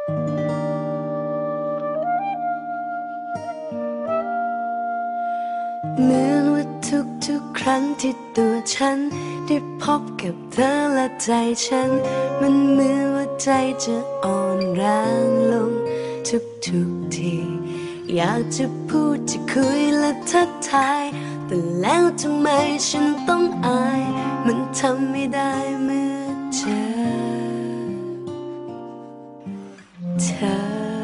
เหมือนว่าทุกครั้งที่ตัวฉันได้พบกับเธอและใจฉันมันเหมือนว่าใจจะอ่อนแรงลงทุกทีอยากจะพูดจะคุยและทักทายแต่แล้วทำไมฉันต้องอายมันทำไม่ได้เมื่อเธอ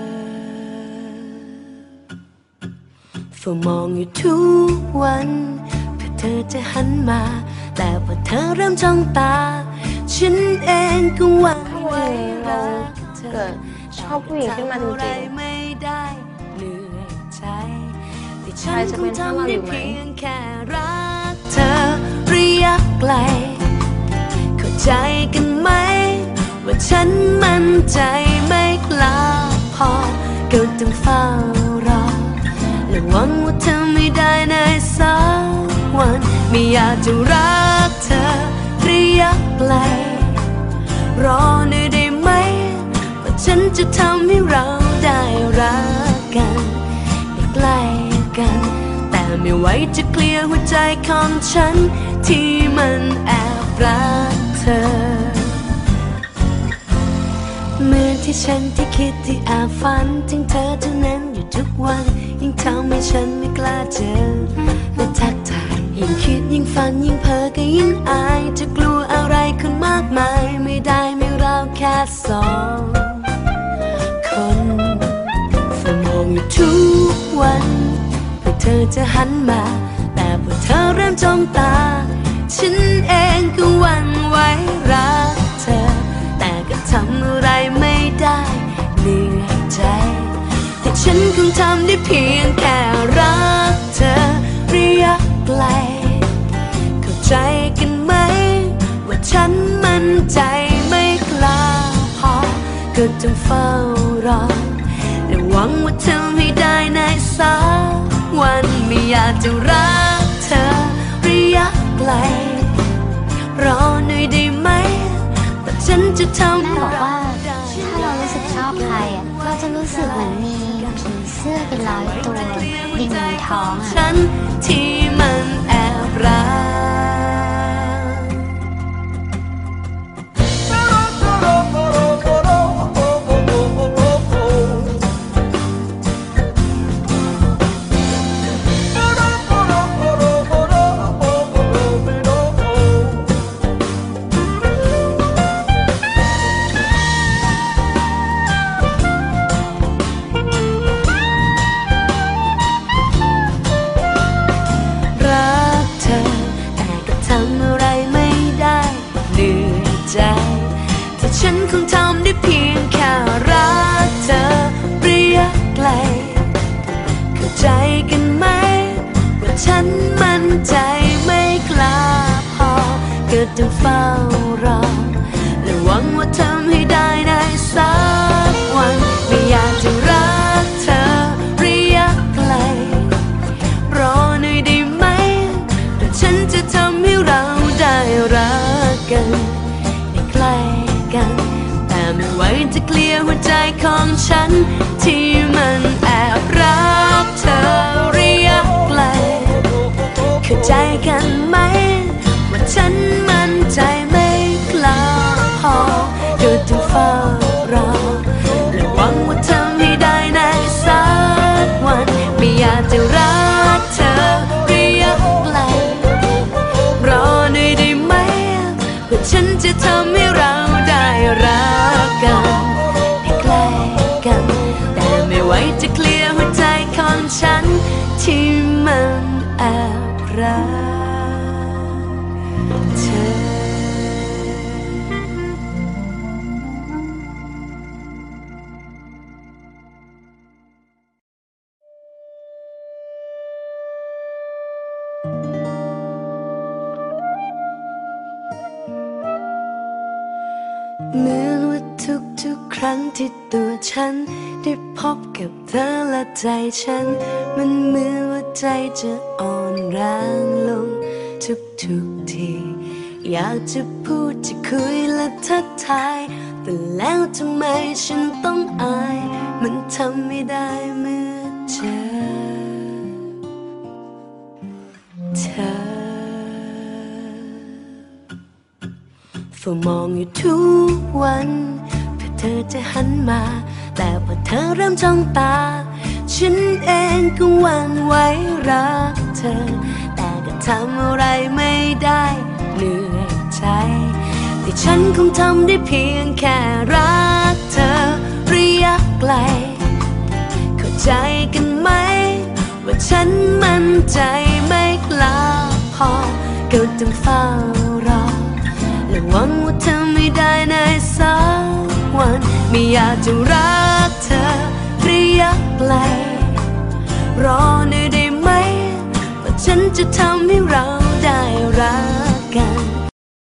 เฝ้ามองอยู่ทุกวันเพื่อเธอจะหันมาแต่พอเธอเริ่มจ้องตาฉันเองก็หวังไว้รักเธอเกิดชอบผู้หญิงขึ้นมาจริงๆไม่ได้เหนื่อยใจที่ใครจะเป็นถ้าเราอยู่ไหมเพียงแค่รักเธอระยะไกลเข้าใจกันไหมว่าฉันมั่นใจไม่กล้าพอก็ต้องเฝ้ารอและหวังว่าเธอไม่ได้ในสักวันไม่อยากจะรักเธอระยะไกลรอหน่อยได้ไหมว่าฉันจะทำให้เราได้รักกันได้ใกล้กันแต่ไม่ไหวจะเคลียร์หัวใจของฉันที่มันแอบรักเธอเหมือนที่ฉันที่คิดที่แอบฝันถึงเธอเท่านั้นอยู่ทุกวันยิ่งทำให้ฉันไม่กล้าเจอและทักทายยิ่งคิดยิ่งฝันยิ่งเพ้อก็ยิ่งอายจะกลัวอะไรขึ้นมากมายไม่ได้ไม่เราแค่สองคนเฝ้ามองอยู่ทุกวันเพื่อเธอจะหันมาแต่พอเธอเริ่มจ้องตาฉันเองก็หวั่นไหวรักเธอแต่ก็ทำอะไรไม่ได้เหนื่อยใจแต่ฉันคงทำได้เพียงแค่รักเธอระยะไกลเข้าใจกันไหมว่าฉันมั่นใจไม่กล้าพอก็ต้องเฝ้ารอและหวังว่าเธอไม่ได้ในสักวันไม่อยากจะรักเธอระยะไกลรอหน่อยได้ไหมว่าฉันจะทำแม่บอกว่าถ้าเรารู้สึกชอบใครเราจะรู้สึกเหมือนมีผีเสื้อเป็นร้อยตัวดิ่งในท้องฉันที่มันแอบรักฉันคงทำได้เพียงแค่รักเธอระยะไกลเข้าใจกันไหมว่าฉันมั่นใจไม่กล้าพอก็ต้องเฝ้ารอและหวังว่าทำให้ได้ในสักวันไม่อยากจะรักเธอระยะไกลรอหน่อยได้ไหมว่าฉันจะทำให้เราได้รักกันได้ใกล้กันแต่ไม่ไหวจะเคลียร์หัวใจของฉันที่มันแอบรักเธอระยะไกลเข้าใจกันไหมว่าฉันมั่นใจไม่กล้าพอก็ต้องเฝ้ารอและหวังว่าเธอไม่ได้ในสักวันไม่อยากจะรักเธอระยะไกลรอหน่อยได้ไหมว่าฉันจะทำให้เราได้รักกันได้ใกล้กันแต่ไม่ไหวจะเคลียร์หัวใจของฉันที่มันแอบรักเธอเหมือนว่าทุกครั้งที่ตัวฉันได้พบกับเธอและใจฉันมันเหมือนว่าใจจะอ่อนแรงลงทุกทีอยากจะพูดจะคุยและทักทายแต่แล้วทำไมฉันต้องอายมันทำไม่ได้เมื่อเธอเฝ้ามองอยู่ทุกวันเพื่อเธอจะหันมาแต่พอเธอเริ่มจ้องตาฉันเองก็หวั่นไหวรักเธอแต่ก็ทำอะไรไม่ได้เหนื่อยใจแต่ฉันคงทำได้เพียงแค่รักเธอระยะไกลเข้าใจกันไหมว่าฉันมั่นใจไม่กล้าพอก็ต้องเฝ้ารอและหวังว่าเธอไม่ได้ในสักวันไม่อยากจะรักเธอระยะไกลรอหน่อยได้ไหมว่าฉันจะทำให้เราได้รักกัน